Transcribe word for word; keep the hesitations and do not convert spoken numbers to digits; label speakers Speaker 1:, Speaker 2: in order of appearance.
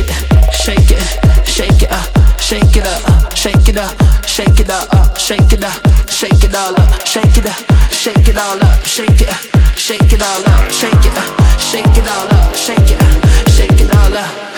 Speaker 1: it, shake it, shake it up, shake it up, shake it up, shake it up, shake it up, shake it all up, shake it up, shake it all up, shake it, shake it all up, shake it, shake it all up, shake it, shake it all up.